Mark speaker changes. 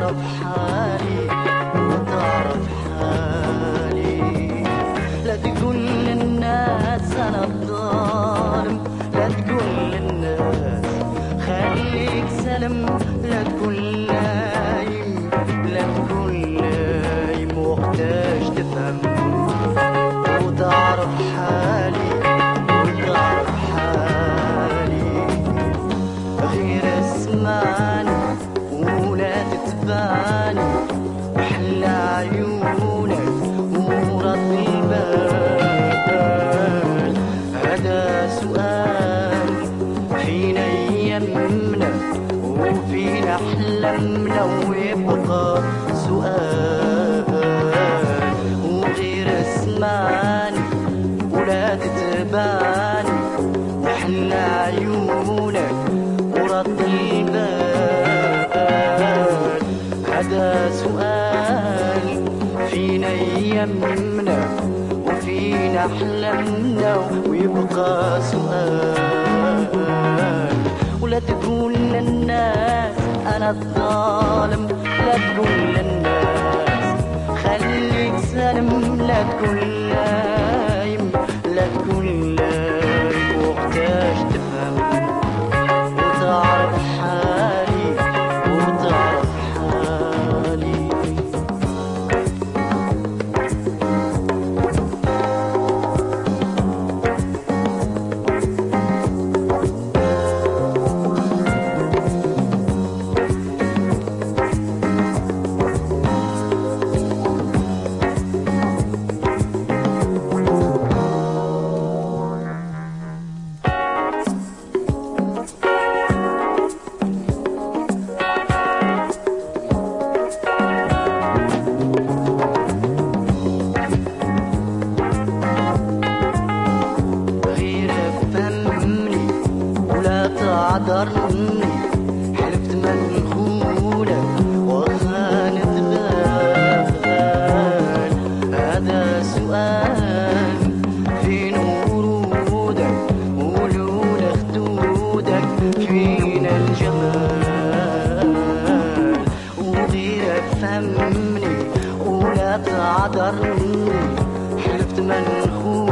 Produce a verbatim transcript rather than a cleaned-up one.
Speaker 1: وتعرف حالي وتعرف حالي. لا تقول للناس أنا الظالم، لا تقول للناس خليك سلم، لا تقول نايم، لا تقول نايم محتاج تفهم وتعرف حالي وتعرف حالي. غير اسمعني ولا تتبعني، أحلى عيونك ورد البال. هذا سؤال فينا يمنا وفينا أحلامنا ويبقى سؤال. وغير اسمعني ولا تتبعني، أحلى عيونك ورد البال. هذا سؤال فينا يمنا وفينا أحلامنا ويبقى سؤال. ولا تقول للناس أنا الظالم، لا تقول للناس خليك سالم، لا تقول نايم، لا تقول نايم محتاج تفهم وتعرف حالي وتعرف حالي. عذرني حلفت منخولك وخانت بال. هذا سؤال فين ورودك ولولا خدودك فينا الجمال. وغيرك فهمني ولا تعذرني حلفت منخولك